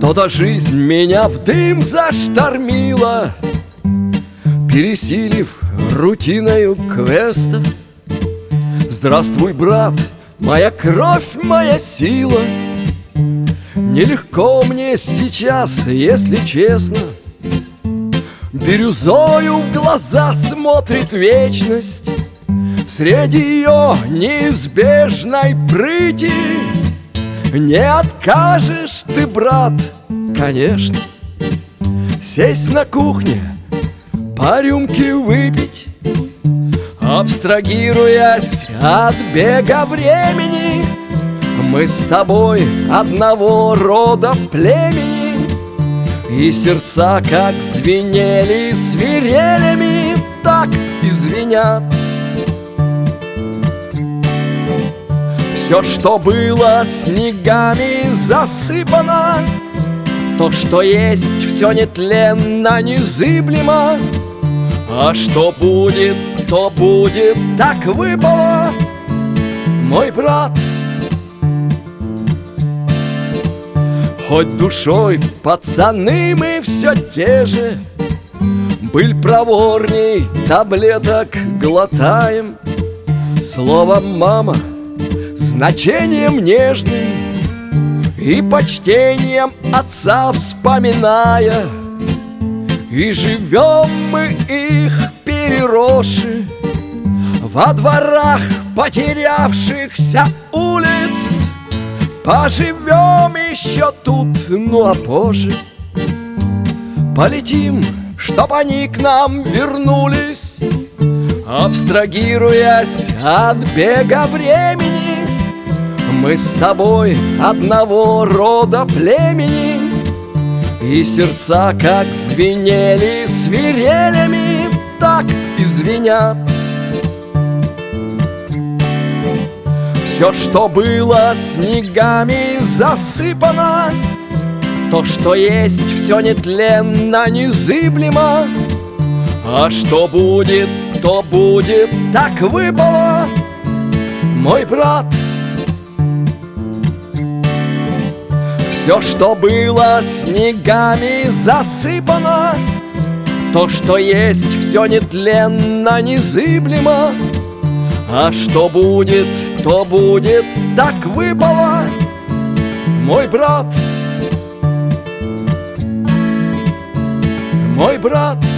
То-то жизнь меня в дым заштормила, пересилив рутиною квестов. Здравствуй, брат, моя кровь, моя сила. Нелегко мне сейчас, если честно. Бирюзою в глаза смотрит вечность. Среди ее неизбежной прыти не откажешь ты, брат, конечно, сесть на кухне, по рюмке выпить, абстрагируясь от бега времени. Мы с тобой одного рода племени, и сердца, как звенели свирелями, так и звенят. Все, что было снегами засыпано, то, что есть, все нетленно, незыблемо. А что будет, то будет, так выпало, мой брат. Хоть душой пацаны мы все те же, быль проворней, таблеток глотаем. Словом «мама» значением нежным и почтением отца вспоминая. И живем мы их переросши во дворах потерявшихся улиц. Поживем еще тут, ну а позже полетим, чтоб они к нам вернулись, абстрагируясь от бега времени. Мы с тобой одного рода племени, и сердца, как звенели свирелями, так и звенят. Все, что было снегами засыпано, то, что есть, все нетленно, незыблемо. А что будет, то будет, так выпало, мой брат. Все, что было снегами засыпано, то, что есть, все нетленно, незыблемо. А что будет, то будет, так выпало, мой брат. Мой брат.